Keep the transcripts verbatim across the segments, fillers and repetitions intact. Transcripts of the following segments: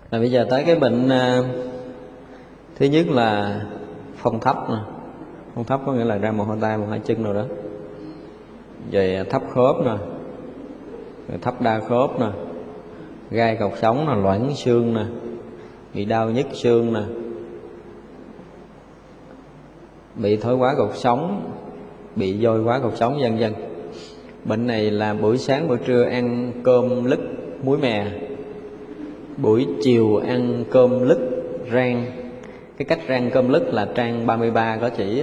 Rồi bây giờ tới cái bệnh à, thứ nhất là phong thấp nè. Phong thấp có nghĩa là ra một hai tay, một hai chân rồi đó. Rồi thấp khớp nè, rồi thấp đa khớp nè, gai cột sống nè, loãng xương nè, bị đau nhức xương nè, bị thoái hóa cột sống, bị dôi hóa cột sống, vân vân. Bệnh này là buổi sáng buổi trưa ăn cơm lứt muối mè, buổi chiều ăn cơm lứt rang. Cái cách rang cơm lứt là trang ba mươi ba có chỉ,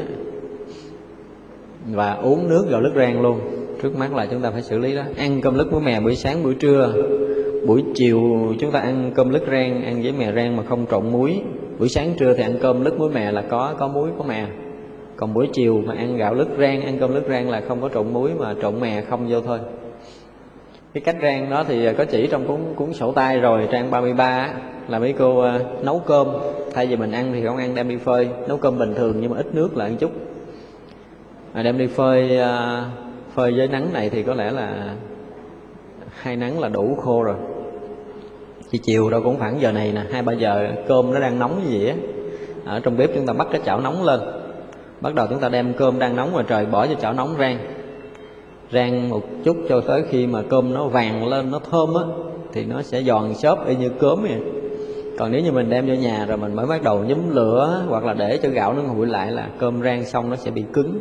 và uống nước vào lứt rang luôn. Trước mắt là chúng ta phải xử lý đó. Ăn cơm lứt muối mè buổi sáng buổi trưa, buổi chiều chúng ta ăn cơm lứt rang, ăn với mè rang mà không trộn muối. Buổi sáng trưa thì ăn cơm lứt muối mè là có có muối có mè. Còn buổi chiều mà ăn gạo lứt rang, ăn cơm lứt rang là không có trộn muối mà trộn mè không vô thôi. Cái cách rang đó thì có chỉ trong cuốn cuốn sổ tay rồi, trang ba mươi ba là mấy cô uh, nấu cơm, thay vì mình ăn thì không ăn, đem đi phơi. Nấu cơm bình thường nhưng mà ít nước lại một chút, à, đem đi phơi uh, phơi với nắng này thì có lẽ là hai nắng là đủ khô rồi. Chỉ chiều đâu cũng khoảng giờ này nè, hai ba giờ cơm nó đang nóng như vậy á. Ở trong bếp chúng ta bắt cái chảo nóng lên, bắt đầu chúng ta đem cơm đang nóng ngoài trời bỏ vô chảo nóng rang. Rang một chút cho tới khi mà cơm nó vàng lên, nó thơm á, thì nó sẽ giòn xốp y như cớm vậy. Còn nếu như mình đem vô nhà rồi mình mới bắt đầu nhúm lửa hoặc là để cho gạo nó nguội lại là cơm rang xong nó sẽ bị cứng.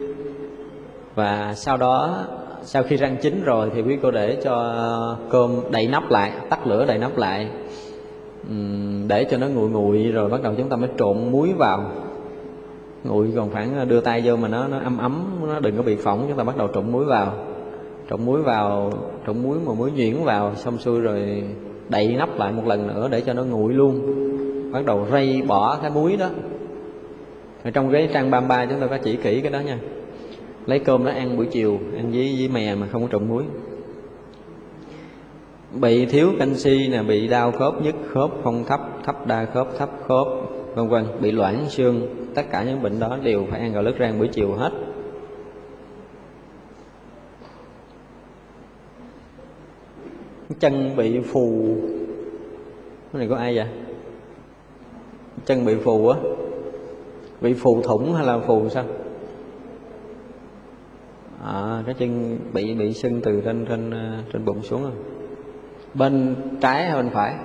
Và sau đó, sau khi rang chín rồi thì quý cô để cho cơm đậy nắp lại, tắt lửa đậy nắp lại, để cho nó nguội nguội rồi bắt đầu chúng ta mới trộn muối vào. Nguội còn khoảng đưa tay vô mà nó nó ấm ấm, nó đừng có bị phỏng, chúng ta bắt đầu trộn muối vào. Trộn muối vào, trộn muối mà muối nhuyễn vào xong xuôi rồi đậy nắp lại một lần nữa để cho nó nguội luôn. Bắt đầu rây bỏ cái muối đó. Ở trong cái trang ba mươi ba chúng ta có chỉ kỹ cái đó nha. Lấy cơm đó ăn buổi chiều, ăn với, với mè mà không có trộn muối. Bị thiếu canxi nè, bị đau khớp, nhức khớp, phong thấp, thấp đa khớp, thấp khớp, vân vân, bị loãng xương, tất cả những bệnh đó đều phải ăn gạo lứt rang buổi chiều hết. Chân bị phù, cái này có ai vậy? Chân bị phù á, bị phù thủng hay là phù sao? À, cái chân bị bị sưng từ trên trên trên bụng xuống rồi. Bên trái hay bên phải?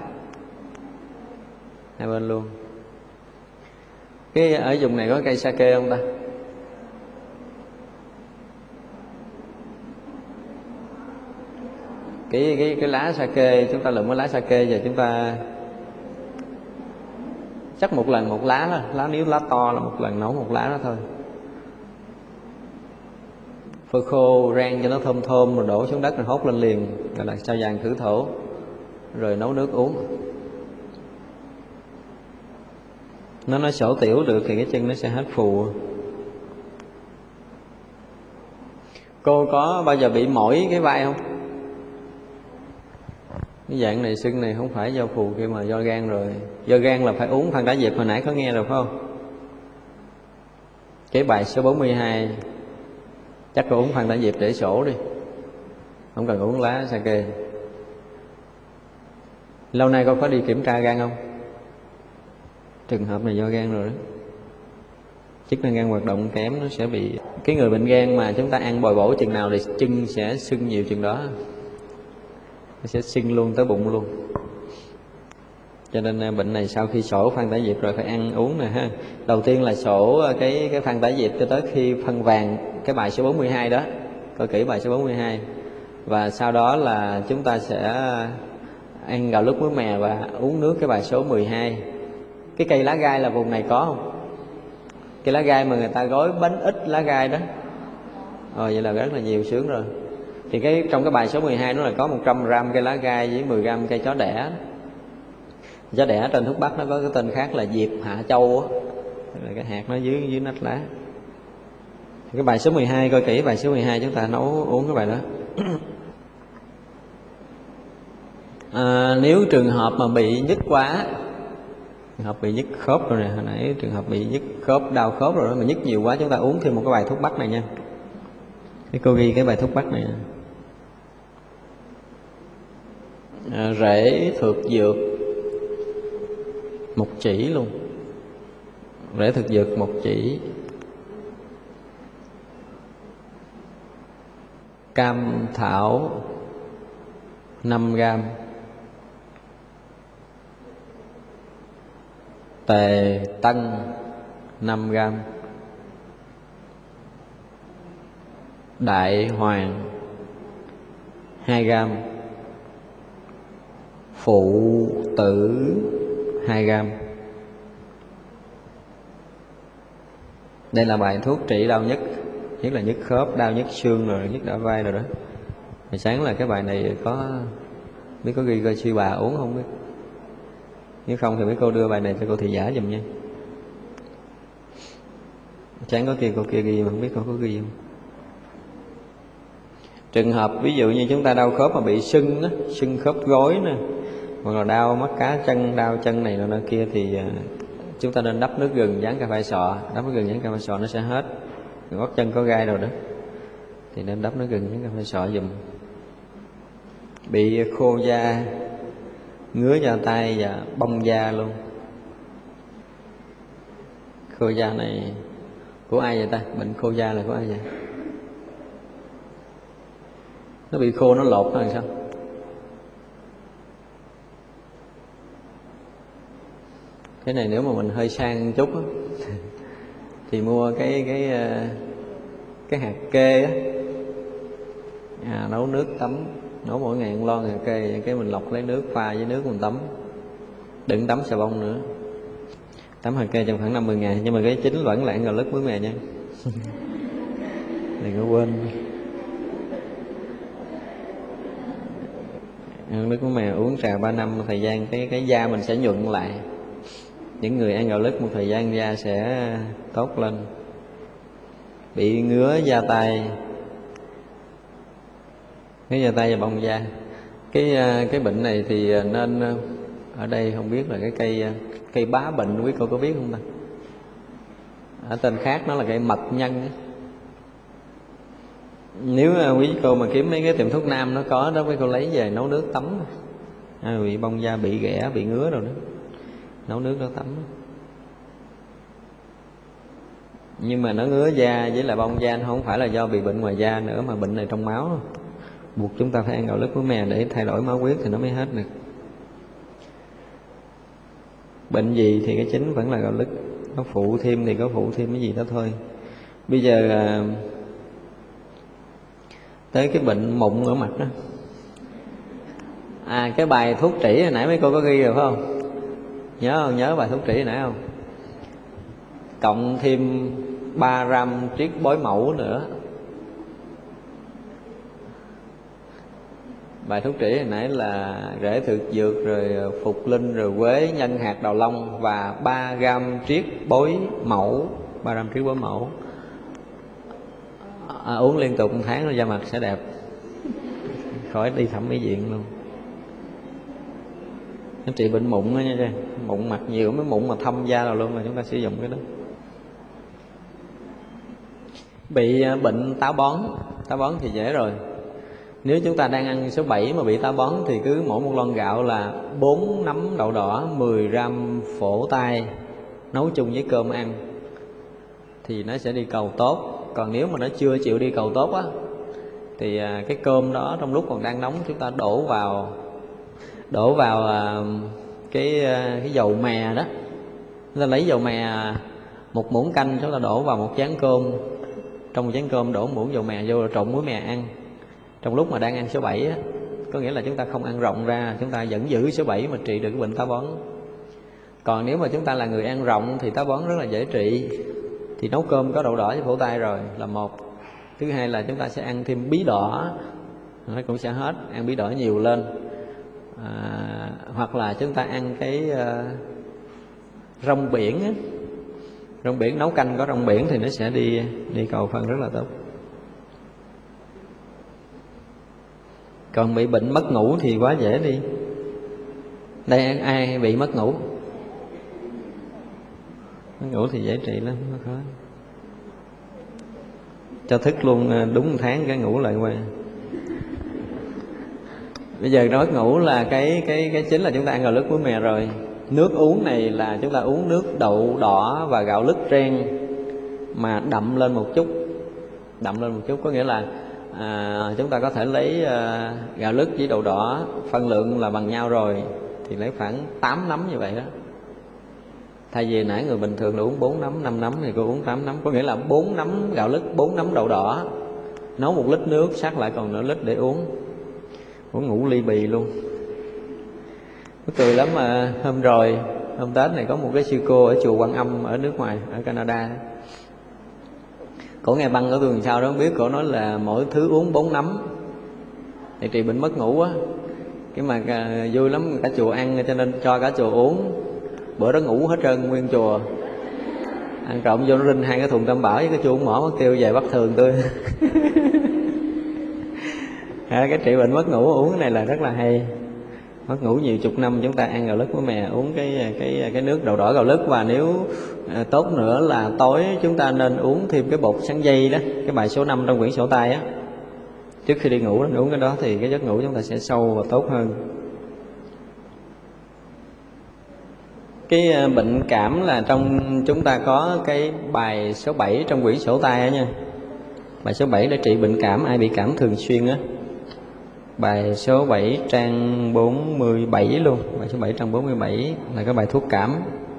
Hai bên luôn. Cái ở vùng này có cây sake không ta? Cái cái cái lá sake, chúng ta lượm cái lá sake và chúng ta chắc một lần một lá thôi, lá nếu lá to là một lần nấu một lá đó thôi. Phơi khô rang cho nó thơm thơm rồi đổ xuống đất rồi hốt lên liền, gọi là sao vàng khử thổ, rồi nấu nước uống. Nó nói sổ tiểu được thì cái chân nó sẽ hết phù. Cô có bao giờ bị mỏi cái vai không? Cái dạng này sưng này không phải do phù kia mà do gan rồi. Do gan là phải uống Phan Đá Diệp, hồi nãy có nghe rồi phải không? Cái bài số bốn mươi hai chắc cô uống Phan Đá Diệp để sổ đi, không cần uống lá sake. Lâu nay cô có đi kiểm tra gan không? Trường hợp này do gan rồi đó. Chức năng gan hoạt động kém, nó sẽ bị... Cái người bệnh gan mà chúng ta ăn bồi bổ chừng nào thì chân sẽ sưng nhiều chừng đó. Nó sẽ sưng luôn tới bụng luôn. Cho nên bệnh này sau khi sổ Phan Tải Diệp rồi phải ăn uống nè ha. Đầu tiên là sổ cái cái Phan Tải Diệp cho tới khi phân vàng, cái bài số bốn mươi hai đó. Coi kỹ bài số bốn mươi hai. Và sau đó là chúng ta sẽ ăn gạo lứt muối mè và uống nước cái bài số mười hai. Cái cây lá gai là vùng này có không? Cây lá gai mà người ta gói bánh ít lá gai đó. Ờ, vậy là rất là nhiều, sướng rồi. Thì cái trong cái bài số mười hai nó là có một trăm gram cây lá gai với mười gram cây chó đẻ. Chó đẻ trên thuốc bắc nó có cái tên khác là Diệp Hạ Châu á, là cái hạt nó dưới dưới nách lá. Cái bài số mười hai, coi kỹ bài số mười hai chúng ta nấu uống cái bài đó. À, nếu trường hợp mà bị nhức quá, trường hợp bị nhức khớp rồi nè, hồi nãy trường hợp bị nhức khớp, đau khớp rồi đó, mà nhức nhiều quá chúng ta uống thêm một cái bài thuốc bắc này nha. Cái cô ghi cái bài thuốc bắc này. À, rễ thược dược một chỉ luôn, rễ thực dược một chỉ. Cam thảo năm gram, tề tân năm gram, đại hoàng hai gram, phụ tử hai gram. Đây là bài thuốc trị đau nhức, nhất là nhức khớp, đau nhức xương rồi, nhức đau vai rồi đó. Hồi sáng là cái bài này có biết có ghi coi sư bà uống không biết. Nếu không thì mấy cô đưa bài này cho cô thị giả giùm nha. Sáng có kia cô kia ghi mà không biết cô có ghi không. Trường hợp ví dụ như chúng ta đau khớp mà bị sưng đó, sưng khớp gối nè, hoặc là đau mắt cá chân, đau chân này nọ kia thì chúng ta nên đắp nước gừng dán cà phê sọ. Đắp nước gừng dán cà phê sọ nó sẽ hết. Gót chân có gai rồi đó thì nên đắp nước gừng dán cà phê sọ giùm. Bị khô da, ngứa da tay và bong da luôn. Khô da này của ai vậy ta? Bệnh khô da là của ai vậy? Nó bị khô nó lột nó làm sao? Cái này nếu mà mình hơi sang chút á, thì mua cái cái cái hạt kê á, à, nấu nước tắm, nấu mỗi ngày một lon hạt kê, cái mình lọc lấy nước pha với nước mình tắm, đừng tắm xà bông nữa. Tắm hạt kê trong khoảng năm mươi ngày, nhưng mà cái chính vẫn là ăn gạo lứt muối mè nha. Đừng có quên. Ăn nước muối mè uống trà ba năm, một thời gian cái cái da mình sẽ nhuận lại. Những người ăn gạo lứt một thời gian da sẽ tốt lên. Bị ngứa da tay, ngứa da tay và bong da. Cái cái bệnh này thì nên, ở đây không biết là cái cây cây bá bệnh, quý cô có biết không ta? Ở tên khác nó là cây mật nhân ấy. Nếu quý cô mà kiếm mấy cái tiệm thuốc nam nó có đó, quý cô lấy về nấu nước tắm. À, bị bong da, bị ghẻ, bị ngứa rồi đó, nấu nước đó tắm. Nhưng mà nó ngứa da với lại bong da nó không phải là do bị bệnh ngoài da nữa, mà bệnh này trong máu. Buộc chúng ta phải ăn gạo lứt muối mè để thay đổi máu huyết thì nó mới hết được. Bệnh gì thì cái chính vẫn là gạo lứt, có phụ thêm thì có phụ thêm cái gì đó thôi. Bây giờ à, tới cái bệnh mụn ở mặt đó. À, cái bài thuốc trĩ hồi nãy mấy cô có ghi rồi phải không? Nhớ không? Nhớ bài thuốc trĩ hồi nãy không? Cộng thêm ba gram triết bối mẫu nữa. Bài thuốc trĩ hồi nãy là rễ thực dược, rồi phục linh, rồi quế, nhân hạt đào long và ba gram triết bối mẫu. ba gram triết bối mẫu. À, uống liên tục một tháng rồi da mặt sẽ đẹp, khỏi đi thẩm mỹ viện luôn. Nó trị bệnh mụn đó nha, mụn mặt nhiều, mấy mụn mà thâm da rồi luôn là chúng ta sử dụng cái đó. Bị bệnh táo bón, táo bón thì dễ rồi. Nếu chúng ta đang ăn số bảy mà bị táo bón thì cứ mỗi một lon gạo là bốn nắm đậu đỏ, mười gram phổ tai nấu chung với cơm ăn thì nó sẽ đi cầu tốt. Còn nếu mà nó chưa chịu đi cầu tốt á thì cái cơm đó trong lúc còn đang nóng chúng ta đổ vào đổ vào cái cái dầu mè đó. Chúng ta lấy dầu mè một muỗng canh, chúng ta đổ vào một chén cơm, trong một chén cơm đổ một muỗng dầu mè vô rồi trộn muối mè ăn. Trong lúc mà đang ăn số bảy á, có nghĩa là chúng ta không ăn rộng ra, chúng ta vẫn giữ số bảy mà trị được cái bệnh táo bón. Còn nếu mà chúng ta là người ăn rộng thì táo bón rất là dễ trị. Thì nấu cơm có đậu đỏ với phổ tai rồi là một. Thứ hai là chúng ta sẽ ăn thêm bí đỏ, nó cũng sẽ hết, ăn bí đỏ nhiều lên. À, hoặc là chúng ta ăn cái uh, rong biển á. Rong biển nấu canh có rong biển thì nó sẽ đi đi cầu phân rất là tốt. Còn bị bệnh mất ngủ thì quá dễ đi. Đây ai bị mất ngủ? Mất ngủ thì dễ trị lắm, nó khó. Cho thức luôn đúng một tháng cái ngủ lại qua. Bây giờ nói ngủ là cái cái cái chính là chúng ta ăn gạo lứt muối mè rồi. Nước uống này là chúng ta uống nước đậu đỏ và gạo lứt rang mà đậm lên một chút. Đậm lên một chút có nghĩa là à, chúng ta có thể lấy à, gạo lứt với đậu đỏ phân lượng là bằng nhau rồi thì lấy khoảng tám nắm như vậy đó. Thay vì nãy người bình thường là uống bốn nắm, năm nắm thì cô uống tám nắm, có nghĩa là bốn nắm gạo lứt, bốn nắm đậu đỏ, nấu một lít nước, sát lại còn nửa lít để uống. Uống ngủ ly bì luôn. Nó cười lắm mà. Hôm rồi, hôm Tết này có một cái sư cô ở chùa Quan Âm ở nước ngoài, ở Canada. Cổ nghe băng của tôi làm sao đó không biết, cổ nói là mỗi thứ uống bốn nắm thì trị bệnh mất ngủ á. Cái mà à, vui lắm, cả chùa ăn cho nên cho cả chùa uống. Bữa đó ngủ hết trơn nguyên chùa. Ăn trộm vô nó rinh hai cái thùng tam bảo với cái chuông mỏ mất tiêu về bắt thường tôi. À, cái trị bệnh mất ngủ uống cái này là rất là hay. Mất ngủ nhiều chục năm chúng ta ăn gạo lứt với mè, uống cái cái cái nước đậu đỏ gạo lứt. Và nếu à, tốt nữa là tối chúng ta nên uống thêm cái bột sắn dây đó, cái bài số năm trong quyển sổ tay á. Trước khi đi ngủ uống cái đó thì cái giấc ngủ chúng ta sẽ sâu và tốt hơn. Cái bệnh cảm là trong chúng ta có cái bài số bảy trong quyển sổ tay á nha. Bài số bảy để trị bệnh cảm, ai bị cảm thường xuyên á. Bài số bảy trang bốn mươi bảy luôn. Bài số bảy trang bốn mươi bảy là cái bài thuốc cảm.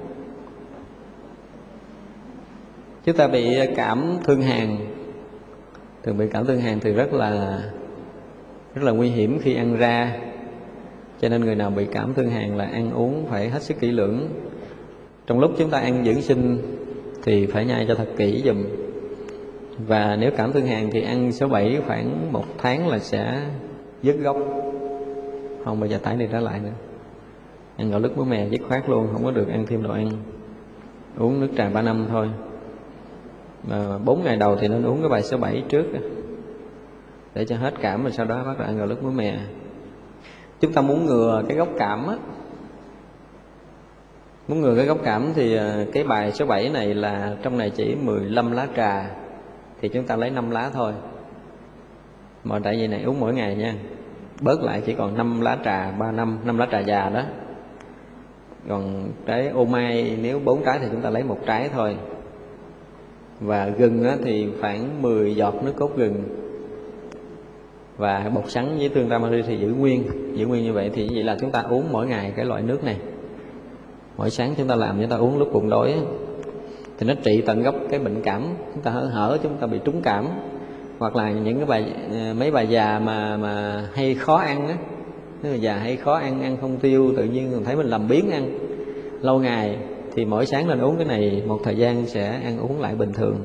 Chúng ta bị cảm thương hàn, thường bị cảm thương hàn thì rất là rất là nguy hiểm khi ăn ra. Cho nên người nào bị cảm thương hàn là ăn uống phải hết sức kỹ lưỡng. Trong lúc chúng ta ăn dưỡng sinh thì phải nhai cho thật kỹ dùm. Và nếu cảm thương hàn thì ăn số bảy khoảng một tháng là sẽ dứt gốc, không bao giờ tái đi trở lại nữa. Ăn gạo lứt với mè dứt khoát luôn, không có được ăn thêm đồ ăn. Uống nước trà ba năm thôi. Mà bốn ngày đầu thì nên uống cái bài số bảy trước để cho hết cảm, rồi sau đó bắt đầu ăn gạo lứt với mè. Chúng ta muốn ngừa cái gốc cảm á, muốn ngừa cái gốc cảm thì cái bài số bảy này là trong này chỉ mười lăm lá trà, thì chúng ta lấy năm lá thôi. Mà tại vì này uống mỗi ngày nha, bớt lại chỉ còn năm lá trà ba năm, năm lá trà già đó. Còn trái ô mai nếu bốn trái thì chúng ta lấy một trái thôi. Và gừng á, thì khoảng mười giọt nước cốt gừng. Và bột sắn với tương tamari thì giữ nguyên, giữ nguyên như vậy. Thì như vậy là chúng ta uống mỗi ngày cái loại nước này. Mỗi sáng chúng ta làm, chúng ta uống lúc bụng đói á, thì nó trị tận gốc cái bệnh cảm. Chúng ta hở hở chúng ta bị trúng cảm, hoặc là những cái bà mấy bà già mà mà hay khó ăn á, nếu mà già hay khó ăn, ăn không tiêu, tự nhiên thấy mình làm biếng ăn lâu ngày, thì mỗi sáng lên uống cái này một thời gian sẽ ăn uống lại bình thường.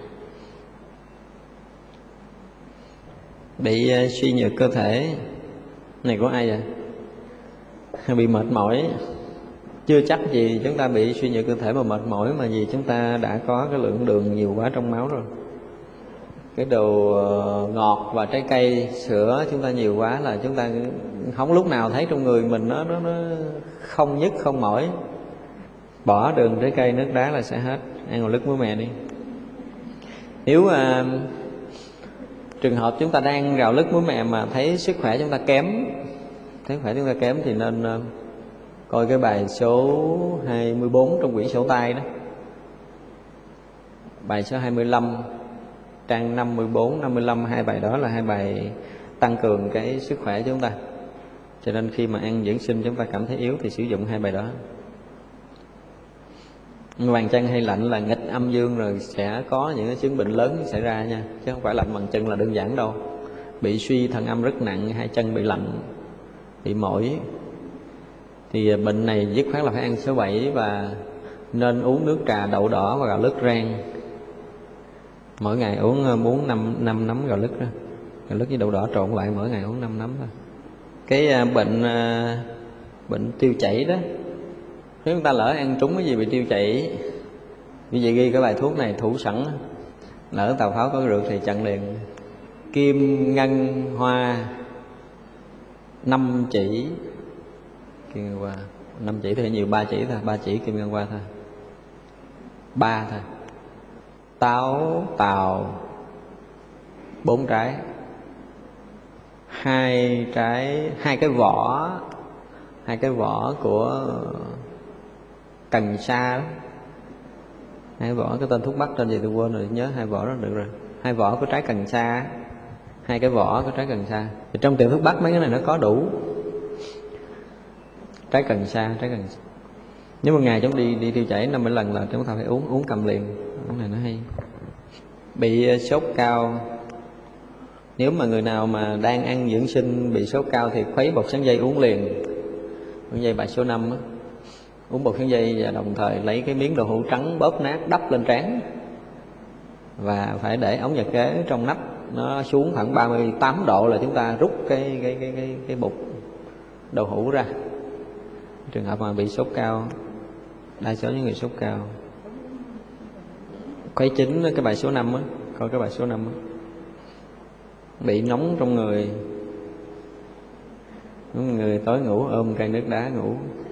Bị uh, suy nhược cơ thể này của ai vậy? Hay bị mệt mỏi? Chưa chắc gì chúng ta bị suy nhược cơ thể mà mệt mỏi, mà vì chúng ta đã có cái lượng đường nhiều quá trong máu rồi. Cái đồ ngọt và trái cây, sữa chúng ta nhiều quá là chúng ta không lúc nào thấy trong người mình nó nó, nó không nhức không mỏi. Bỏ đường, trái cây, nước đá là sẽ hết. Ăn một lứt muối mè đi. Nếu uh, trường hợp chúng ta đang gạo lứt muối mè mà thấy sức khỏe chúng ta kém, thấy sức khỏe chúng ta kém thì nên uh, coi cái bài số hai mươi bốn trong quyển sổ tay đó. Bài số hai mươi lăm trang năm mươi bốn, năm mươi lăm, hai bài đó là hai bài tăng cường cái sức khỏe của chúng ta. Cho nên khi mà ăn dưỡng sinh chúng ta cảm thấy yếu thì sử dụng hai bài đó. Bàn chân hay lạnh là nghịch âm dương rồi sẽ có những cái chứng bệnh lớn xảy ra nha, chứ không phải lạnh bàn chân là đơn giản đâu. Bị suy thần âm rất nặng, hai chân bị lạnh, bị mỏi, thì bệnh này dứt khoát là phải ăn số bảy và nên uống nước trà đậu đỏ và gạo lứt rang. Mỗi ngày uống bốn năm năm nắm gạo lứt đó, gạo lứt với đậu đỏ trộn lại, mỗi ngày uống năm nắm thôi. Cái bệnh bệnh tiêu chảy đó, nếu chúng ta lỡ ăn trúng cái gì bị tiêu chảy, như vậy ghi cái bài thuốc này thủ sẵn, lỡ Tào Pháo có rượt thì chặn liền. Kim ngân hoa năm chỉ, kim ngân hoa năm chỉ thì nhiều, ba chỉ thôi, ba chỉ kim ngân hoa thôi, ba thôi. Táo tàu bốn trái, hai trái, hai cái vỏ, hai cái vỏ của cần sa đó. Hai vỏ, cái tên thuốc bắc tên gì tôi quên rồi, nhớ hai vỏ đó được rồi. Hai vỏ của trái cần sa, hai cái vỏ của trái cần sa. Thì trong tiệm thuốc bắc mấy cái này nó có đủ. Trái cần sa, trái cần sa. Nếu một ngày chúng đi đi tiêu chảy năm bảy lần là chúng ta phải uống uống cầm liền. Cái này nó hay. Bị sốt cao, nếu mà người nào mà đang ăn dưỡng sinh bị sốt cao thì khuấy bột sắn dây uống liền. Bột dây bài số năm á, uống bột sắn dây và đồng thời lấy cái miếng đậu hũ trắng bóp nát đắp lên trán, và phải để ống nhật kế trong nắp nó xuống khoảng ba mươi tám độ là chúng ta rút cái cái cái cái cái bột đậu hũ ra. Trường hợp mà bị sốt cao, đa số những người sốt cao, khuấy chín cái bài số năm á, coi cái bài số năm á, bị nóng trong người, người tối ngủ ôm cây nước đá ngủ.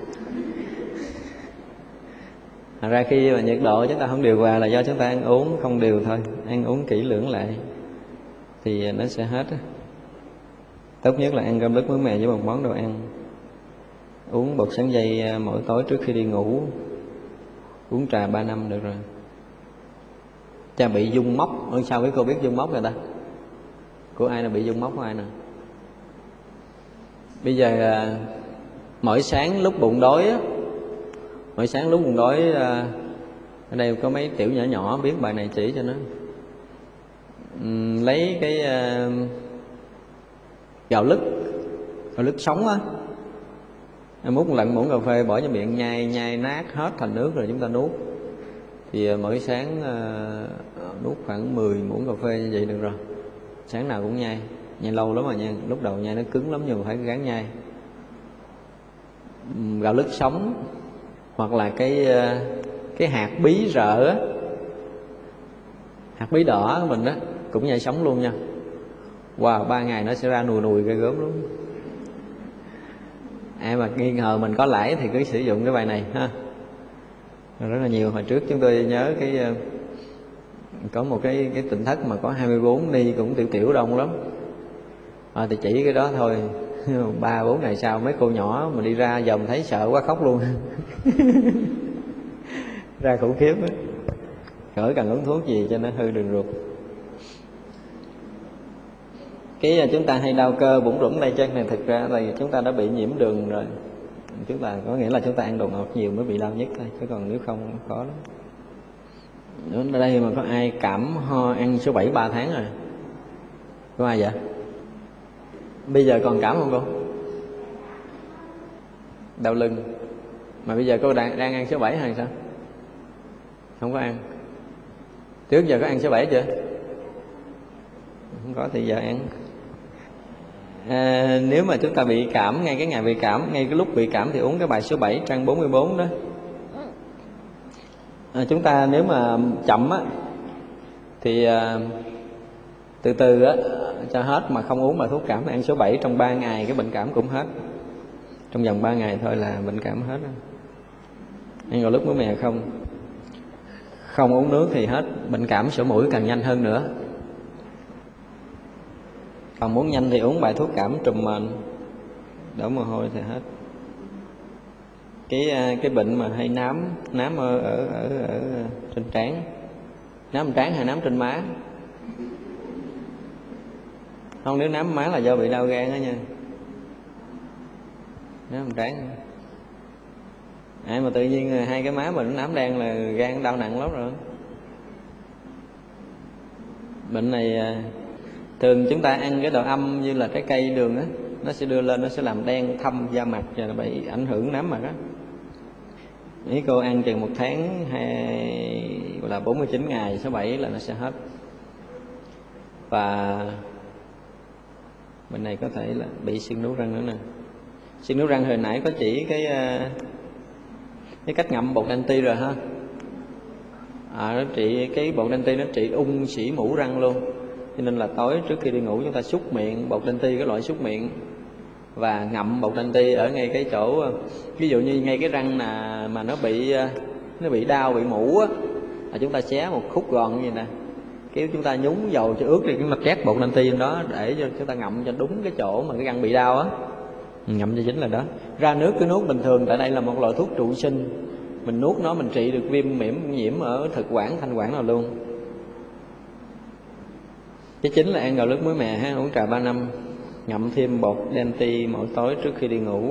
Thật ra khi mà nhiệt độ chúng ta không điều hòa là do chúng ta ăn uống không điều thôi, ăn uống kỹ lưỡng lại thì nó sẽ hết. Tốt nhất là ăn cơm nước muối mè với một món đồ ăn, uống bột sắn dây mỗi tối trước khi đi ngủ, uống trà ba năm được rồi. Cha bị dung móc, ôi sao biết cô biết dung móc rồi ta? Của ai là bị dung móc của ai nè? Bây giờ mỗi sáng lúc bụng đói á, mỗi sáng lúc bụng đói, ở đây có mấy tiểu nhỏ nhỏ biết bài này chỉ cho nó. Uhm, lấy cái uh, gạo lứt, gạo lứt sống á, múc một lần muỗng cà phê bỏ vào miệng nhai nhai nát hết thành nước rồi chúng ta nuốt. Thì uh, mỗi sáng uh, nuốt khoảng mười muỗng cà phê như vậy được rồi. Sáng nào cũng nhai, nhai lâu lắm rồi nha, lúc đầu nhai nó cứng lắm nhưng mà phải gắng nhai. Uhm, gạo lứt sống hoặc là cái uh, cái hạt bí rợ á, hạt bí đỏ của mình đó cũng nhai sống luôn nha. Wow, ba ngày nó sẽ ra nùi nùi ghê gớm lắm. Ai mà nghi ngờ mình có lãi thì cứ sử dụng cái bài này ha. Rất là nhiều. Hồi trước chúng tôi nhớ cái có một cái cái tỉnh thất mà có hai mươi bốn ni cũng tiểu tiểu đông lắm. À, thì chỉ cái đó thôi. Ba bốn ngày sau mấy cô nhỏ mà đi ra dòm thấy sợ quá khóc luôn. Ra khủng khiếp á. Khỏi cần uống thuốc gì cho nó hư đường ruột. Cái chúng ta hay đau cơ bủng rủng tay chân này, thực ra là chúng ta đã bị nhiễm đường rồi. Chúng ta có nghĩa là chúng ta ăn đồ ngọt nhiều mới bị đau nhất thôi, chứ còn nếu không khó lắm. Ở đây mà có ai cảm ho ăn số bảy ba tháng rồi? Có ai vậy? Bây giờ còn cảm không cô? Đau lưng. Mà bây giờ cô đang, đang ăn số bảy hay sao? Không có ăn. Trước giờ có ăn số bảy chưa? Không có thì giờ ăn. À, nếu mà chúng ta bị cảm, ngay cái ngày bị cảm, ngay cái lúc bị cảm thì uống cái bài số bảy trang bốn mươi bốn đó. À, chúng ta nếu mà chậm á thì à, từ từ á cho hết mà không uống bài thuốc cảm, ăn số bảy trong ba ngày cái bệnh cảm cũng hết. Trong vòng ba ngày thôi là bệnh cảm hết. Ăn vào lúc muối mè không, không uống nước thì hết. Bệnh cảm sổ mũi càng nhanh hơn nữa. Còn muốn nhanh thì uống bài thuốc cảm trùm mền, đổ mồ hôi thì hết. Cái cái bệnh mà hay nám nám ở ở ở, ở trên trán, nám trán hay nám trên má? Không, nếu nám má là do bị đau gan đó nha. Nám trán. Ai mà tự nhiên hai cái má mình nám đen là gan đau nặng lắm rồi. Bệnh này thường chúng ta ăn cái đồ âm như là trái cây đường á, nó sẽ đưa lên, nó sẽ làm đen thâm da mặt và bị ảnh hưởng nám mặt á. Nếu cô ăn chừng một tháng hay gọi là bốn mươi chín ngày, số bảy là nó sẽ hết. Và bệnh này có thể là bị sưng nướu răng nữa nè. Sưng nướu răng hồi nãy có chỉ cái cái cách ngậm bột anti rồi ha. À, nó trị cái bột anti, nó trị ung sỉ mũ răng luôn. Cho nên là tối trước khi đi ngủ chúng ta súc miệng bột anti, cái loại súc miệng, và ngậm bột anti ở ngay cái chỗ, ví dụ như ngay cái răng là mà nó bị nó bị đau, bị mũ á, là chúng ta xé một khúc gòn như vậy nè, kiểu chúng ta nhúng dầu cho ướt đi, chúng ta trét bột anti lên đó để cho chúng ta ngậm cho đúng cái chỗ mà cái răng bị đau á, ngậm cho chính là đó. Ra nước cứ nuốt bình thường, tại đây là một loại thuốc trụ sinh, mình nuốt nó mình trị được viêm nhiễm nhiễm ở thực quản thanh quản nào luôn. Cái chính là ăn gạo lứt muối mè ha, uống trà ba năm, ngậm thêm bột Denti mỗi tối trước khi đi ngủ.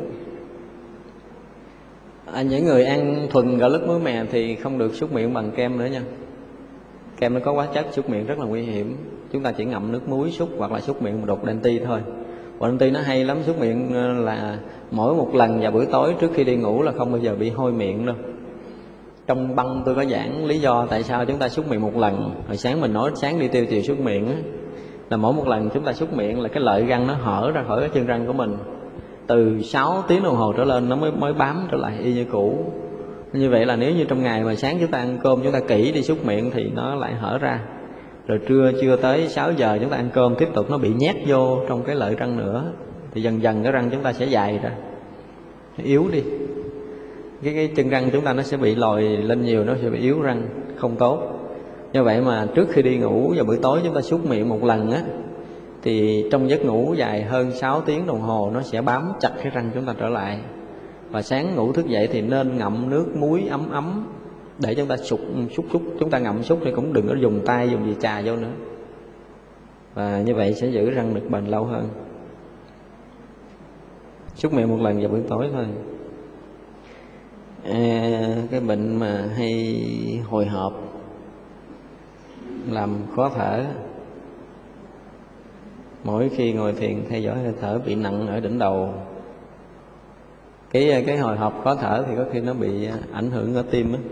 À, những người ăn thuần gạo lứt muối mè thì không được súc miệng bằng kem nữa nha. Kem nó có hóa chất, súc miệng rất là nguy hiểm. Chúng ta chỉ ngậm nước muối súc hoặc là súc miệng một đột Denti thôi. Bột Denti nó hay lắm, súc miệng là mỗi một lần vào buổi tối trước khi đi ngủ là không bao giờ bị hôi miệng đâu. Trong băng tôi có giảng lý do tại sao chúng ta súc miệng một lần. Hồi sáng mình nói sáng đi tiêu chiều súc miệng á, là mỗi một lần chúng ta súc miệng là cái lợi răng nó hở ra khỏi cái chân răng của mình. Từ sáu tiếng đồng hồ trở lên nó mới mới bám trở lại y như cũ. Như vậy là nếu như trong ngày mà sáng chúng ta ăn cơm chúng ta kỹ đi súc miệng thì nó lại hở ra. Rồi trưa chưa tới sáu giờ chúng ta ăn cơm tiếp tục nó bị nhét vô trong cái lợi răng nữa. Thì dần dần cái răng chúng ta sẽ dày ra, nó yếu đi. Cái, cái chân răng chúng ta nó sẽ bị lòi lên nhiều, nó sẽ bị yếu răng, không tốt. Do vậy mà trước khi đi ngủ vào buổi tối chúng ta súc miệng một lần á, thì trong giấc ngủ dài hơn sáu tiếng đồng hồ nó sẽ bám chặt cái răng chúng ta trở lại. Và sáng ngủ thức dậy thì nên ngậm nước muối ấm ấm để chúng ta súc súc súc chúng ta ngậm súc thì cũng đừng có dùng tay dùng gì chà vô nữa. Và như vậy sẽ giữ răng được bền lâu hơn. Súc miệng một lần vào buổi tối thôi. À, cái bệnh mà hay hồi hộp làm khó thở, mỗi khi ngồi thiền theo dõi hơi thở bị nặng ở đỉnh đầu. Cái cái hồi hộp khó thở thì có khi nó bị ảnh hưởng ở tim á.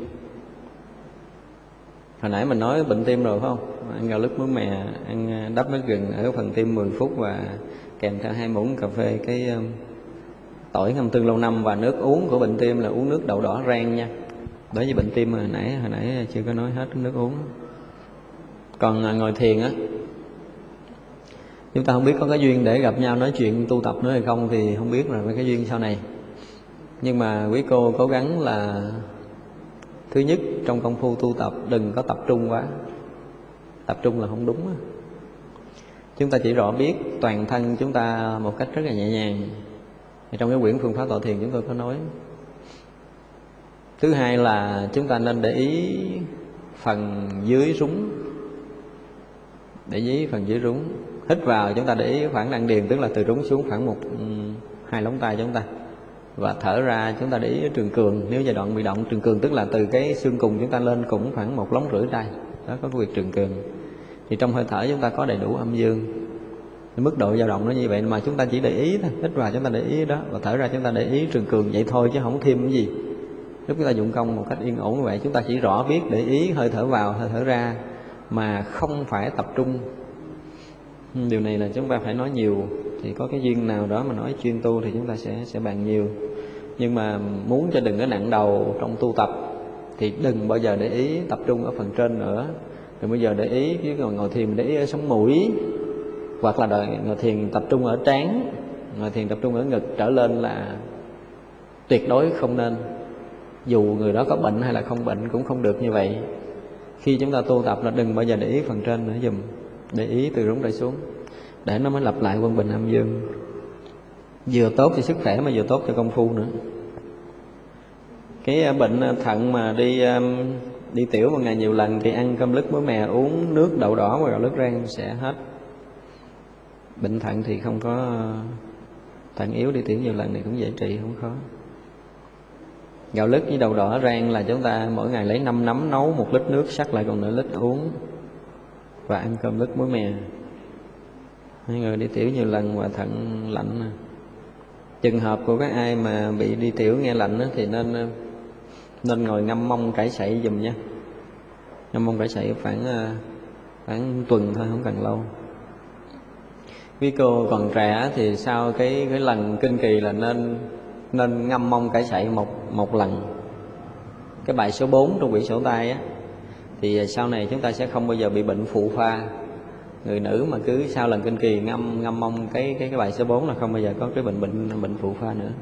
Hồi nãy mình nói bệnh tim rồi phải không? Ăn gạo lứt muối mè, ăn đắp nước gừng ở phần tim mười phút và kèm theo hai muỗng cà phê cái tỏi ngâm tương lâu năm. Và nước uống của bệnh tim là uống nước đậu đỏ rang nha. Đối với bệnh tim hồi nãy hồi nãy chưa có nói hết nước uống. Còn ngồi thiền á, chúng ta không biết có cái duyên để gặp nhau nói chuyện tu tập nữa hay không thì không biết, rồi cái duyên sau này. Nhưng mà quý cô cố gắng là thứ nhất trong công phu tu tập đừng có tập trung quá. Tập trung là không đúng á. Chúng ta chỉ rõ biết toàn thân chúng ta một cách rất là nhẹ nhàng. Trong cái quyển phương pháp tọa thiền chúng tôi có nói. Thứ hai là chúng ta nên để ý phần dưới rúng. Để ý phần dưới rúng. Hít vào chúng ta để ý khoảng đan điền, tức là từ rúng xuống khoảng một hai lóng tay chúng ta. Và thở ra chúng ta để ý trường cường. Nếu giai đoạn bị động trường cường tức là từ cái xương cùng chúng ta lên cũng khoảng một lóng rưỡi tay. Đó có cái việc trường cường. Thì trong hơi thở chúng ta có đầy đủ âm dương. Mức độ dao động nó như vậy mà chúng ta chỉ để ý thôi. Hít vào chúng ta để ý đó, và thở ra chúng ta để ý trường cường vậy thôi chứ không thêm cái gì. Lúc chúng ta dụng công một cách yên ổn như vậy, chúng ta chỉ rõ biết để ý hơi thở vào, hơi thở ra mà không phải tập trung. Điều này là chúng ta phải nói nhiều. Thì có cái duyên nào đó mà nói chuyên tu thì chúng ta sẽ sẽ bàn nhiều. Nhưng mà muốn cho đừng có nặng đầu trong tu tập thì đừng bao giờ để ý tập trung ở phần trên nữa. Đừng bao giờ để ý, chứ ngồi, ngồi thiền để ý ở sống mũi, hoặc là đợi, ngồi thiền tập trung ở trán, ngồi thiền tập trung ở ngực trở lên là tuyệt đối không nên. Dù người đó có bệnh hay là không bệnh cũng không được như vậy. Khi chúng ta tu tập là đừng bao giờ để ý phần trên nữa dùm. Để ý từ rúng trở xuống để nó mới lặp lại quân bình âm dương. Vừa tốt cho sức khỏe mà vừa tốt cho công phu nữa. Cái bệnh thận mà đi đi tiểu một ngày nhiều lần thì ăn cơm lứt muối mè, uống nước đậu đỏ và gạo lứt rang sẽ hết. Bệnh thận thì không có, thận yếu đi tiểu nhiều lần thì cũng dễ trị, không khó. Gạo lứt với đậu đỏ rang là chúng ta mỗi ngày lấy năm nắm nấu một lít nước, sắc lại còn nửa lít uống. Và ăn cơm lứt muối mè. Hai người đi tiểu nhiều lần và thận lạnh. Trường hợp của các ai mà bị đi tiểu nghe lạnh thì nên nên ngồi ngâm mông cải sậy dùm nha. Ngâm mông cải sậy khoảng khoảng tuần thôi, không cần lâu. Quý cô còn trẻ thì sau cái cái lần kinh kỳ là nên nên ngâm mông cải sậy một một lần. Cái bài số bốn trong quyển sổ tay á, thì sau này chúng ta sẽ không bao giờ bị bệnh phụ pha. Người nữ mà cứ sau lần kinh kỳ ngâm ngâm mông cái cái cái bài số bốn là không bao giờ có cái bệnh bệnh bệnh phụ pha nữa.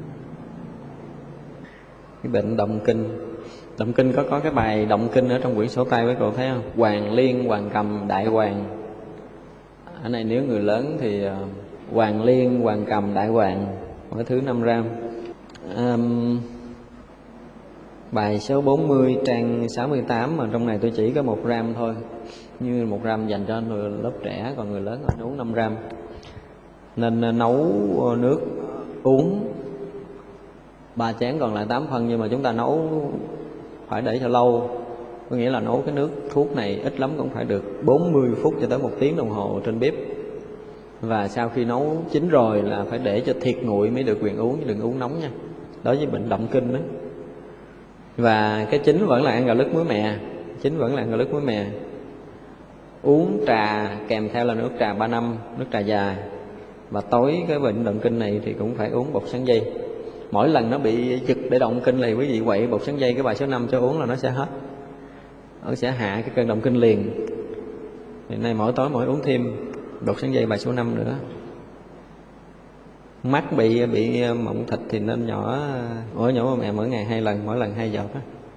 Cái bệnh động kinh, động kinh có có cái bài động kinh ở trong quyển sổ tay với cậu thấy không? Hoàng liên, hoàng cầm, đại hoàng. Ở này nếu người lớn thì hoàng liên, hoàng cầm, đại hoàng, mỗi thứ năm gram. Um, Bài số bốn mươi trang sáu mươi tám, mà trong này tôi chỉ có một gram thôi, như một gram dành cho người lớp trẻ, còn người lớn họ uống năm gram. Nên nấu nước uống ba chén còn lại tám phân, nhưng mà chúng ta nấu phải để cho lâu, có nghĩa là nấu cái nước thuốc này ít lắm cũng phải được bốn mươi phút cho tới một tiếng đồng hồ trên bếp. Và sau khi nấu chín rồi là phải để cho thiệt nguội mới được quyền uống, chứ đừng uống nóng nha, đối với bệnh động kinh đó. Và cái chính vẫn là ăn gạo lứt muối mè, chính vẫn là ăn gạo lứt muối mè. Uống trà kèm theo là nước trà ba năm, nước trà dài. Và tối cái bệnh động kinh này thì cũng phải uống bột sắn dây. Mỗi lần nó bị giật để động kinh thì quý vị quậy bột sắn dây cái bài số năm cho uống là nó sẽ hết, nó sẽ hạ cái cơn động kinh liền. Hiện nay mỗi tối mỗi uống thêm bột sắn dây bài số năm nữa. Mắt bị bị mụn thịt thì nên nhỏ ổ nhỏ mẹ mỗi ngày hai lần, mỗi lần hai giọt á.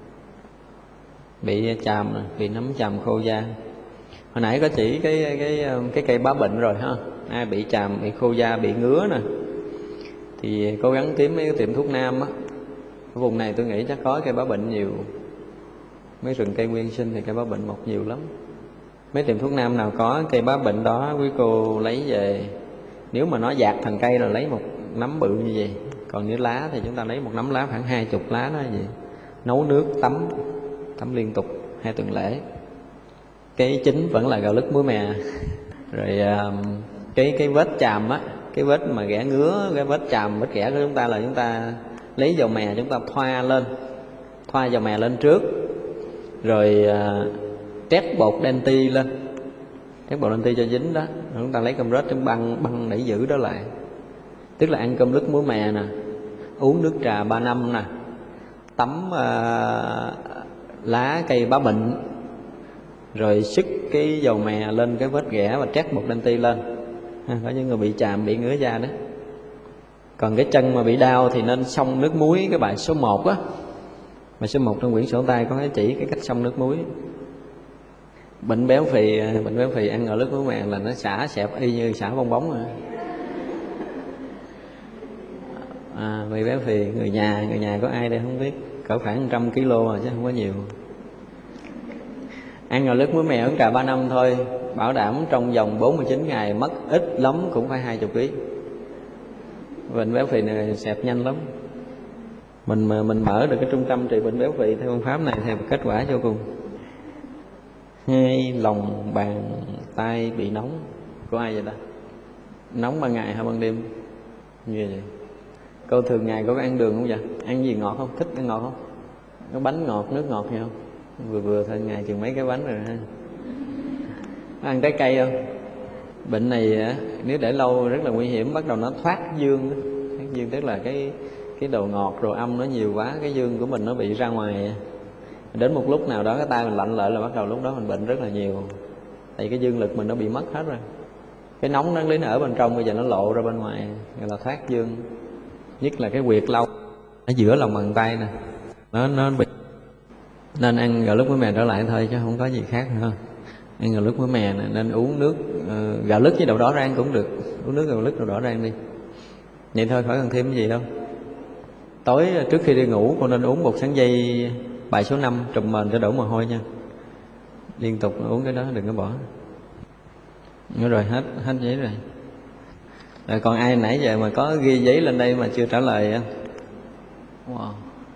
Bị chàm, bị nấm chàm khô da. Hồi nãy có chỉ cái cái cái cây bá bệnh rồi ha. Ai bị chàm, bị khô da, bị ngứa nè thì cố gắng kiếm mấy cái tiệm thuốc nam á. Ở vùng này tôi nghĩ chắc có cây bá bệnh nhiều. Mấy rừng cây nguyên sinh thì cây bá bệnh mọc nhiều lắm. Mấy tiệm thuốc nam nào có cây bá bệnh đó quý cô lấy về. Nếu mà nó dạt thành cây rồi lấy một nắm bự như vậy. Còn nếu lá thì chúng ta lấy một nắm lá khoảng hai chục lá đó vậy. Nấu nước tắm, tắm liên tục hai tuần lễ. Cái chính vẫn là gạo lứt muối mè. Rồi cái cái vết chàm á, cái vết mà ghẻ ngứa, cái vết chàm, vết ghẻ của chúng ta là chúng ta lấy dầu mè chúng ta thoa lên, thoa dầu mè lên trước, rồi uh, trét bột đen ti lên, trét bột đen ti cho dính đó, rồi chúng ta lấy cơm rết chúng băng băng để giữ đó lại. Tức là ăn cơm lứt muối mè nè, uống nước trà ba năm nè, tắm uh, lá cây bá bệnh, rồi sức cái dầu mè lên cái vết ghẻ và trét bột đen ti lên. Ha, có những người bị chàm, bị ngứa da đó. Còn cái chân mà bị đau thì nên xông nước muối, cái bài số một á. Bài số một trong quyển sổ tay có cái chỉ cái cách xông nước muối. Bệnh béo phì, bệnh béo phì ăn ở lứt muối mè là nó xả xẹp y như xả bong bóng rồi. À, bị béo phì, người nhà, người nhà có ai đây không biết, cỡ khoảng một trăm ki lô rồi chứ không có nhiều. Ăn gạo lứt muối mè uống trà ba năm thôi, bảo đảm trong vòng bốn mươi chín ngày mất ít lắm cũng phải hai mươi ký. Bệnh béo phì này xẹp nhanh lắm. Mình mà mình mở được cái trung tâm trị bệnh béo phì theo phương pháp này thì kết quả vô cùng. Hai lòng bàn tay bị nóng, của ai vậy ta? Nóng ban ngày hay ban đêm? Như vậy. Cô thường ngày có ăn đường không vậy? Ăn gì ngọt không? Thích ăn ngọt không? Có bánh ngọt, nước ngọt gì không? Vừa vừa thôi, ngày chừng mấy cái bánh rồi ha. Ăn trái cây không? Bệnh này nếu để lâu rất là nguy hiểm, bắt đầu nó thoát dương. Thoát dương tức là cái cái đồ ngọt, đồ âm nó nhiều quá, cái dương của mình nó bị ra ngoài. Đến một lúc nào đó cái tay mình lạnh lại là bắt đầu lúc đó mình bệnh rất là nhiều. Tại cái dương lực mình nó bị mất hết rồi. Cái nóng nó lý nó ở bên trong, bây giờ nó lộ ra bên ngoài, gọi là thoát dương. Nhất là cái huyệt lâu ở giữa lòng bàn tay nè, nó nó bị. Nên ăn gạo lứt muối mè trở lại thôi chứ không có gì khác nữa. Ăn gạo lứt muối mè này, nên uống nước uh, gạo lứt với đậu đỏ rang cũng được, uống nước gạo lứt đậu đỏ rang đi. Vậy thôi, khỏi cần thêm cái gì đâu. Tối trước khi đi ngủ cô nên uống bột sắn dây bài số năm trùm mền cho đổ mồ hôi nha. Liên tục uống cái đó, đừng có bỏ. Nữa rồi, hết hết giấy rồi. Rồi còn ai nãy giờ mà có ghi giấy lên đây mà chưa trả lời không? Wow.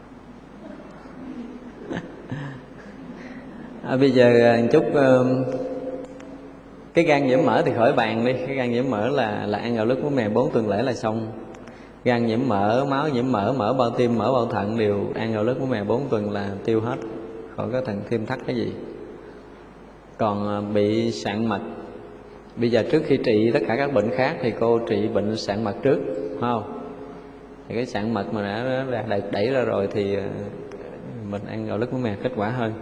À, bây giờ chút uh, cái gan nhiễm mỡ thì khỏi bàn đi. Cái gan nhiễm mỡ là là ăn gạo lứt muối mè bốn tuần lễ là xong. Gan nhiễm mỡ, máu nhiễm mỡ, mỡ bao tim, mỡ bao thận đều ăn gạo lứt muối mè bốn tuần là tiêu hết, khỏi có thằng thêm thắt cái gì. Còn uh, bị sạn mật, bây giờ trước khi trị tất cả các bệnh khác thì cô trị bệnh sạn mật trước, phải không? Thì cái sạn mật mà đã, đã, đã đẩy ra rồi thì uh, mình ăn gạo lứt muối mè kết quả hơn.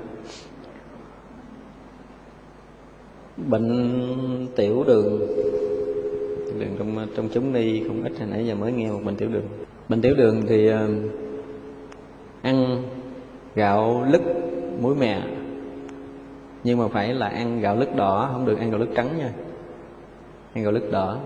Bệnh tiểu đường, đường trong trong chúng ni không ít, hồi nãy giờ mới nghe một bệnh tiểu đường. Bệnh tiểu đường thì uh, ăn gạo lứt muối mè, nhưng mà phải là ăn gạo lứt đỏ, không được ăn gạo lứt trắng nha. Ăn gạo lứt đỏ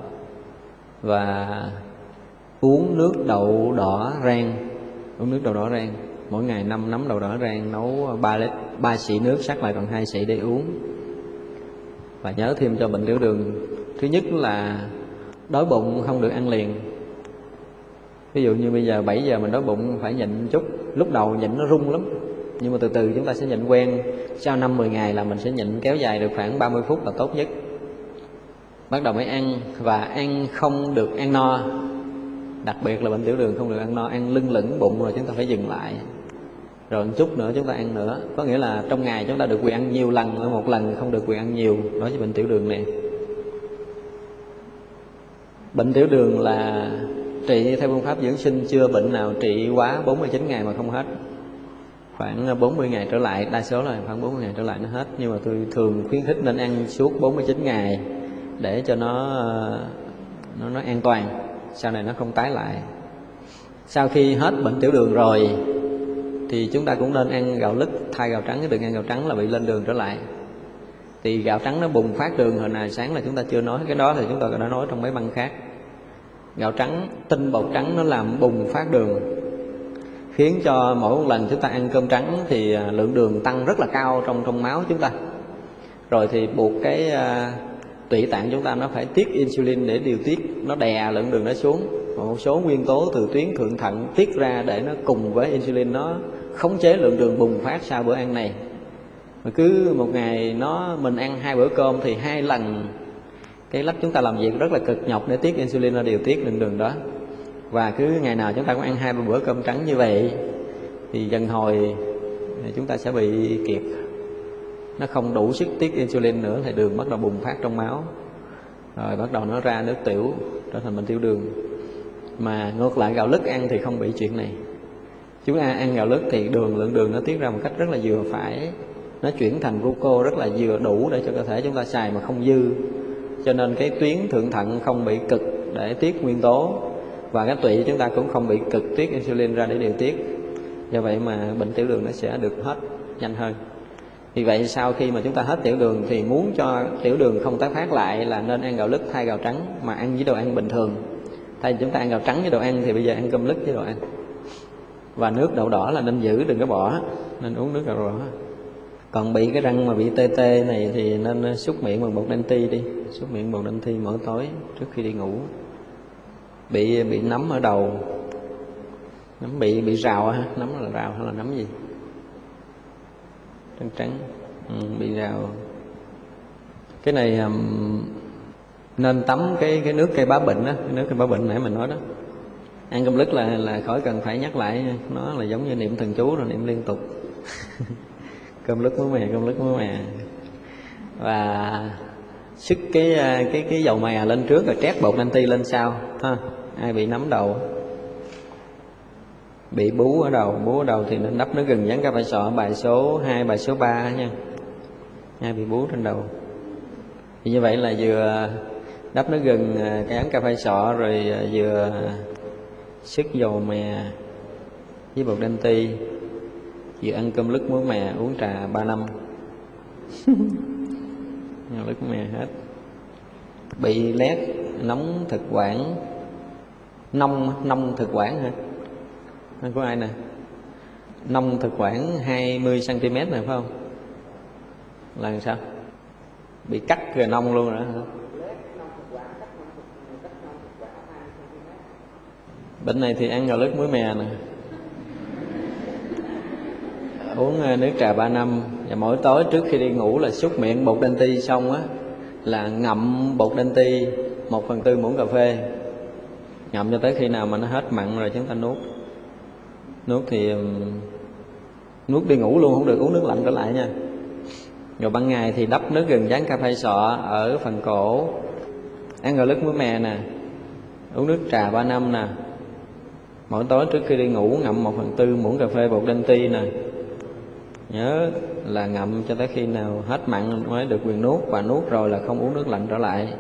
và uống nước đậu đỏ rang, uống nước đậu đỏ rang. mỗi ngày năm nắm đậu đỏ rang, nấu ba lít ba xị nước, sắc lại còn hai xị để uống. Và nhớ thêm cho bệnh tiểu đường, thứ nhất là đói bụng không được ăn liền. Ví dụ như bây giờ bảy giờ mình đói bụng phải nhịn chút, lúc đầu nhịn nó rung lắm, nhưng mà từ từ chúng ta sẽ nhịn quen. Sau năm mười ngày là mình sẽ nhịn kéo dài được khoảng ba mươi phút là tốt nhất. Bắt đầu mới ăn, và ăn không được ăn no. Đặc biệt là bệnh tiểu đường không được ăn no, ăn lưng lửng bụng rồi chúng ta phải dừng lại. Rồi một chút nữa chúng ta ăn nữa. Có nghĩa là trong ngày chúng ta được quyền ăn nhiều lần, một lần không được quyền ăn nhiều. Đối với bệnh tiểu đường này, bệnh tiểu đường là trị theo phương pháp dưỡng sinh, chưa bệnh nào trị quá bốn mươi chín ngày mà không hết. Khoảng bốn mươi ngày trở lại, đa số là khoảng bốn mươi ngày trở lại nó hết. Nhưng mà tôi thường khuyến khích nên ăn suốt bốn mươi chín ngày để cho nó nó, nó an toàn, sau này nó không tái lại. Sau khi hết bệnh tiểu đường rồi thì chúng ta cũng nên ăn gạo lứt thay gạo trắng, đừng ăn gạo trắng là bị lên đường trở lại. Thì gạo trắng nó bùng phát đường, hồi nào sáng là chúng ta chưa nói, cái đó thì chúng ta đã nói trong mấy băng khác. Gạo trắng, tinh bột trắng nó làm bùng phát đường, khiến cho mỗi một lần chúng ta ăn cơm trắng thì lượng đường tăng rất là cao trong trong máu chúng ta. Rồi thì buộc cái uh, tụy tạng chúng ta nó phải tiết insulin để điều tiết, nó đè lượng đường nó xuống. Và một số nguyên tố từ tuyến thượng thận tiết ra để nó cùng với insulin nó khống chế lượng đường bùng phát sau bữa ăn này. Mà cứ một ngày nó mình ăn hai bữa cơm thì hai lần cái lách chúng ta làm việc rất là cực nhọc để tiết insulin ra điều tiết lượng đường đó. Và cứ ngày nào chúng ta cũng ăn hai bữa cơm trắng như vậy thì dần hồi chúng ta sẽ bị kiệt, nó không đủ sức tiết insulin nữa thì đường bắt đầu bùng phát trong máu, rồi bắt đầu nó ra nước tiểu, trở thành bệnh tiểu đường. Mà ngược lại gạo lứt ăn thì không bị chuyện này. Chúng ta ăn gạo lứt thì đường lượng đường nó tiết ra một cách rất là vừa phải, nó chuyển thành glucose rất là vừa đủ để cho cơ thể chúng ta xài mà không dư. Cho nên cái tuyến thượng thận không bị cực để tiết nguyên tố, và cái tụy chúng ta cũng không bị cực tiết insulin ra để điều tiết. Do vậy mà bệnh tiểu đường nó sẽ được hết nhanh hơn. Vì vậy sau khi mà chúng ta hết tiểu đường thì muốn cho tiểu đường không tái phát lại là nên ăn gạo lứt thay gạo trắng, mà ăn với đồ ăn bình thường. Thay vì chúng ta ăn gạo trắng với đồ ăn thì bây giờ ăn cơm lứt với đồ ăn. Và nước đậu đỏ là nên giữ, đừng có bỏ, nên uống nước đậu đỏ. Còn bị cái răng mà bị tê tê này thì nên súc miệng bằng bột đen ti đi, súc miệng bột đen ti mỗi tối trước khi đi ngủ. Bị bị nấm ở đầu, nấm bị bị rào ha, nấm là rào hay là nấm gì? Trắng trắng, ừ, bị rào. Cái này um, nên tắm cái cái nước cây bá bệnh đó, cái nước cây bá bệnh nãy mình nói đó. Ăn cơm lứt là là khỏi cần phải nhắc lại, nó là giống như niệm thần chú rồi niệm liên tục. Cơm lứt muối mè, cơm lứt muối mè. Và xức cái cái cái dầu mè lên trước rồi trét bột nanti lên sau ha. Ai bị nấm đầu, bị bú ở đầu, bú ở đầu thì nên đắp nước gừng dán ca phải sọ bài số hai, bài số ba nha. Ai bị bú trên đầu thì như vậy là vừa đắp nước gừng cái ấn ca phai sọ, rồi vừa xức dầu mè với bột đen ti, vừa ăn cơm lứt muối mè, uống trà ba năm. Cơm lứt mè hết. Bị lét nóng thực quản, nông nông thực quản hả? Có ai nè? Nông thực quản hai mươi xăng ti mét này phải không? Là làm sao? Bị cắt rồi nông luôn rồi hả? Bệnh này thì ăn gạo lứt muối mè nè, uống nước trà ba năm, và mỗi tối trước khi đi ngủ là xúc miệng bột đen ti xong á là ngậm bột đen ti một phần tư muỗng cà phê, ngậm cho tới khi nào mà nó hết mặn rồi chúng ta nuốt. Nuốt thì nuốt đi ngủ luôn, không được uống nước lạnh trở lại nha. Rồi ban ngày thì đắp nước gừng dán ca phai sọ ở phần cổ, ăn gạo lứt muối mè nè, uống nước trà ba năm nè, mỗi tối trước khi đi ngủ ngậm một phần tư muỗng cà phê bột đen ti nè. Nhớ là ngậm cho tới khi nào hết mặn mới được quyền nuốt, và nuốt rồi là không uống nước lạnh trở lại.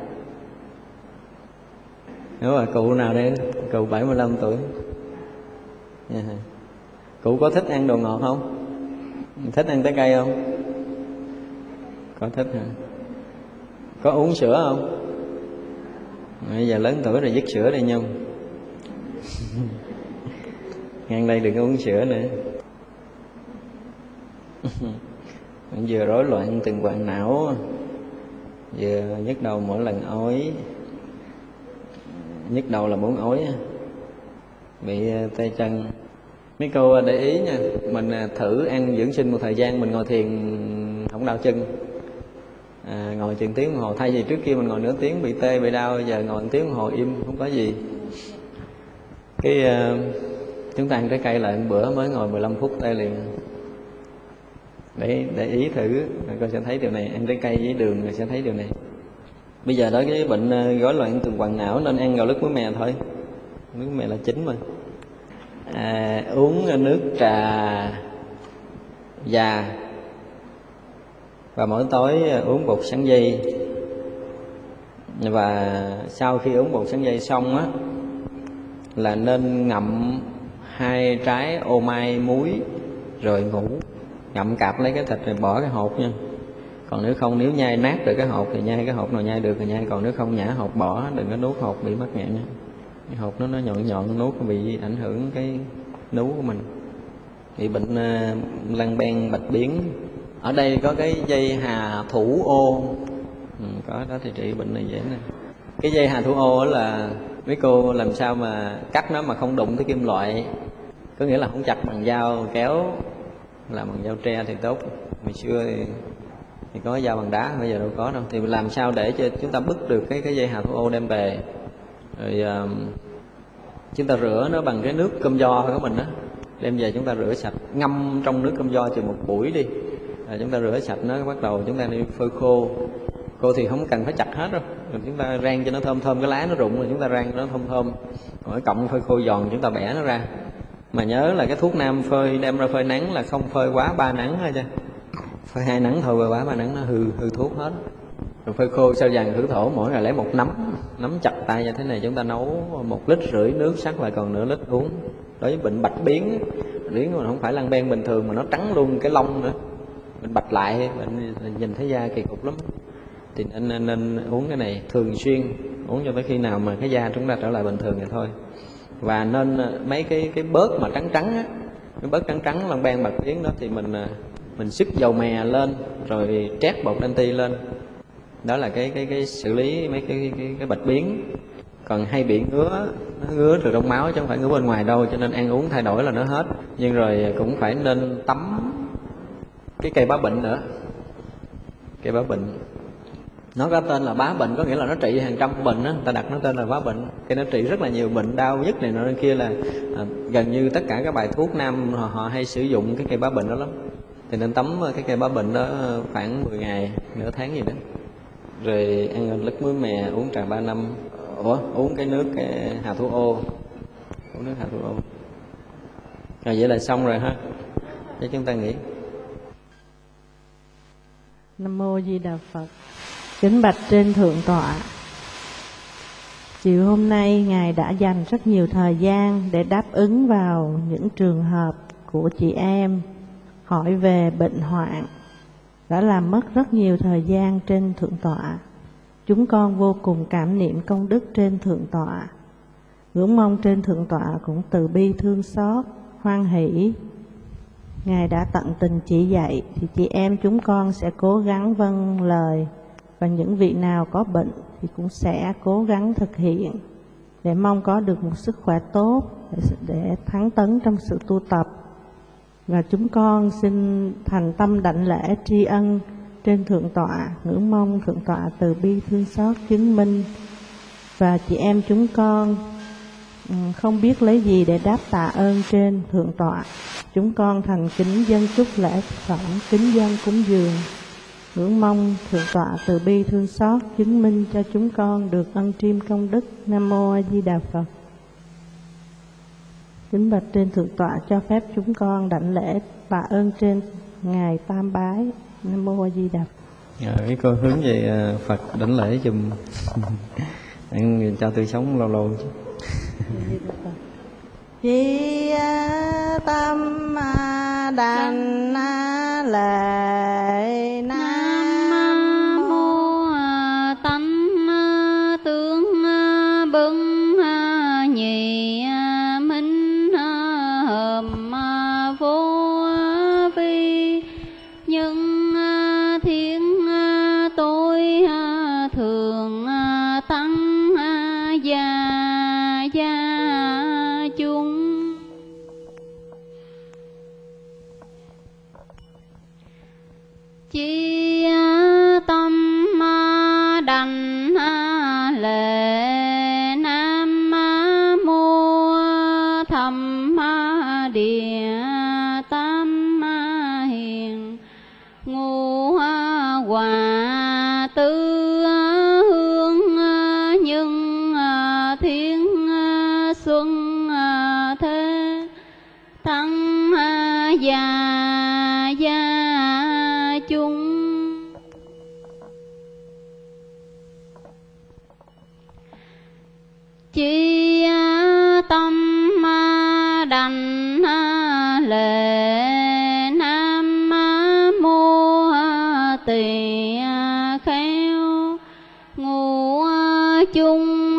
Nếu mà cụ nào đây, cụ bảy mươi lăm tuổi, yeah. Cụ có thích ăn đồ ngọt không? Thích ăn trái cây không? Có thích hả? Có uống sữa không? Bây giờ lớn tuổi rồi dứt sữa đi Nhung. Ngang đây đừng có uống sữa nữa. Vừa rối loạn tuần hoàn não, vừa nhức đầu mỗi lần ói. Nhức đầu là muốn ói, bị tay chân. Mấy cô để ý nha, mình thử ăn dưỡng sinh một thời gian, mình ngồi thiền không đau chân, à, ngồi chừng tiếng đồng hồ. Thay vì trước kia mình ngồi nửa tiếng bị tê bị đau, giờ ngồi một tiếng đồng hồ im không có gì. Cái uh, chúng ta ăn trái cây lại một bữa mới ngồi mười lăm phút tê liền. Để để ý thử coi sẽ thấy điều này. Ăn trái cây với đường rồi sẽ thấy điều này. Bây giờ đó cái bệnh rối loạn tuần hoàn não nên ăn gạo lứt muối mè thôi. Nước mè là chính mà. À, uống nước trà già và mỗi tối uống bột sắn dây. Và sau khi uống bột sắn dây xong á là nên ngậm hai trái ô mai muối rồi ngủ. Ngậm cạp lấy cái thịt rồi bỏ cái hột nha. Còn nếu không, nếu nhai nát được cái hột thì nhai cái hột nào nhai được thì nhai. Còn nếu không nhả hột bỏ, đừng có nuốt hột bị mắc nghẹn nha. Cái hột nó nó nhọn nhọn nuốt bị ảnh hưởng cái nú của mình, bị bệnh uh, lăng ben bạch biến. Ở đây có cái dây hà thủ ô, ừ, có đó thì trị bệnh này dễ nè. Cái dây hà thủ ô là mấy cô làm sao mà cắt nó mà không đụng tới kim loại, có nghĩa là không chặt bằng dao kéo, làm bằng dao tre thì tốt. Hồi xưa thì, thì có dao bằng đá, bây giờ đâu có đâu. Thì làm sao để cho chúng ta bứt được cái cái dây hà thủ ô đem về, rồi uh, chúng ta rửa nó bằng cái nước cơm giò của mình đó, đem về chúng ta rửa sạch, ngâm trong nước cơm giò chừng một buổi đi, rồi chúng ta rửa sạch nó, bắt đầu chúng ta đi phơi khô. Khô thì không cần phải chặt hết đâu, rồi chúng ta rang cho nó thơm thơm, cái lá nó rụng rồi chúng ta rang cho nó thơm thơm, rồi cộng phơi khô giòn chúng ta bẻ nó ra. Mà nhớ là cái thuốc nam phơi đem ra phơi nắng là không phơi quá ba nắng thôi chứ, phơi hai nắng thôi, quá ba nắng nó hư hư thuốc hết. Rồi phơi khô sao vàng khử thổ, mỗi ngày lấy một nắm, nắm chặt tay như thế này, chúng ta nấu một lít rưỡi nước, sắc lại còn nửa lít uống. Đối với bệnh bạch biến, biến mà không phải lăng ben bình thường mà nó trắng luôn cái lông nữa, bệnh bạch lại, bệnh nhìn thấy da kỳ cục lắm. Thì nên, nên, nên uống cái này thường xuyên, uống cho tới khi nào mà cái da chúng ta trở lại bình thường vậy thôi. Và nên mấy cái cái bớt mà trắng trắng á, cái bớt trắng trắng lăng ben bạch biến đó thì mình mình xức dầu mè lên rồi trét bột đen ti lên. Đó là cái cái cái xử lý mấy cái cái cái bạch biến. Còn hay bị ngứa, nó ngứa từ trong máu chứ không phải ngứa bên ngoài đâu, cho nên ăn uống thay đổi là nó hết. Nhưng rồi cũng phải nên tắm cái cây bá bệnh nữa. Cây bá bệnh nó có tên là bá bệnh, có nghĩa là nó trị hàng trăm bệnh á, ta đặt nó tên là bá bệnh. Cái nó trị rất là nhiều bệnh đau nhức này nọ kia, là à, gần như tất cả các bài thuốc nam họ, họ hay sử dụng cái cây bá bệnh đó lắm. Thì nên tắm cái cây bá bệnh đó khoảng mười ngày, nửa tháng gì đó. Rồi ăn lứt muối mè, uống trà ba năm. Ủa, uống cái nước cái hà thủ ô, uống nước hà thủ ô. Rồi vậy là xong rồi ha, cho chúng ta nghỉ. Nam mô Di Đà Phật. Kính bạch trên thượng tọa, chiều hôm nay Ngài đã dành rất nhiều thời gian để đáp ứng vào những trường hợp của chị em hỏi về bệnh hoạn, đã làm mất rất nhiều thời gian trên thượng tọa. Chúng con vô cùng cảm niệm công đức trên thượng tọa, ngưỡng mong trên thượng tọa cũng từ bi thương xót, hoan hỷ. Ngài đã tận tình chỉ dạy thì chị em chúng con sẽ cố gắng vâng lời, và những vị nào có bệnh thì cũng sẽ cố gắng thực hiện để mong có được một sức khỏe tốt, để, để thắng tấn trong sự tu tập. Và chúng con xin thành tâm đảnh lễ tri ân trên thượng tọa, ngưỡng mong thượng tọa từ bi thương xót chứng minh. Và chị em chúng con không biết lấy gì để đáp tạ ơn trên thượng tọa. Chúng con thành kính dâng chúc lễ phẩm, kính dâng cúng dường, ngưỡng mong thượng tọa từ bi thương xót chứng minh cho chúng con được ân triêm công đức. Nam mô A Di Đà Phật. Kính bạch trên thượng tọa cho phép chúng con đảnh lễ tạ ơn trên ngài Tam Bái. Nam mô A Di Đà Phật. À, cái cô hướng về Phật đảnh lễ giùm anh cho tôi sống lâu lâu chứ. Chi tâm đảnh lễ Nam mô tánh tướng bưng nhị minh hờm vô vi chi tâm đảnh lễ nam mô thầm địa tam hiền ngũ hòa tứ hương nhân thiên xuân thế thắng già gia chung chi tâm đảnh lễ nam mô tỳ kheo ngũ chung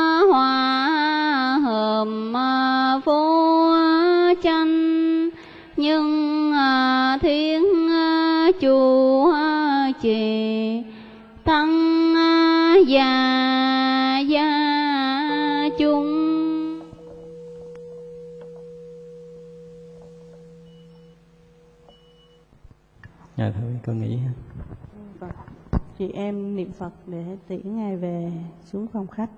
hòa hợp vô tranh nhân thiên chủ trì tăng già gia chung. Dạ thôi con nghĩ ha. Chị em niệm Phật để tiễn Ngài về xuống phòng khách.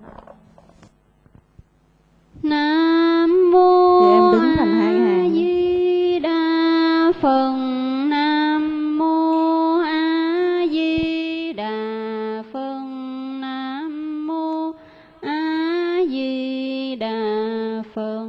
Nam mô Chị em đứng thành hai hàng. A Di Đà Phật. Nam mô A Di Đà Phật. Nam mô A Di Đà Phật.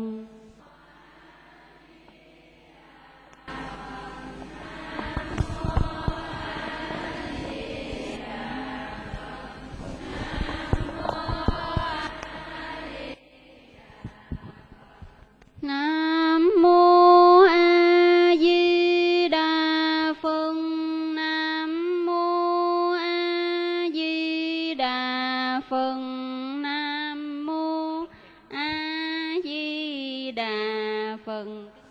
Nam mô A Di Đà Phật. Nam mô A Di Đà Phật. Nam mô A Di Đà Phật.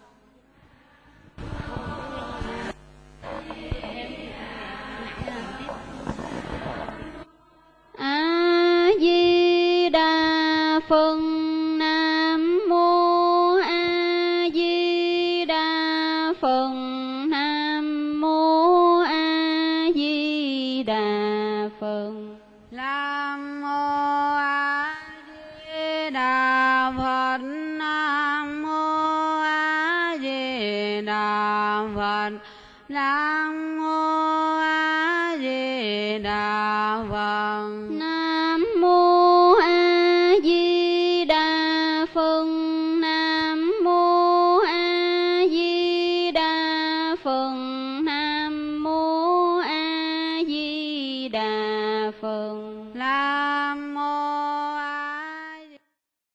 A Di Đà Phật. Nam mô A Di Đà Phật. Nam mô A Di Đà Phật. Nam mô A Di Đà Phật. Nam mô A Di Đà Phật. Nam mô A Di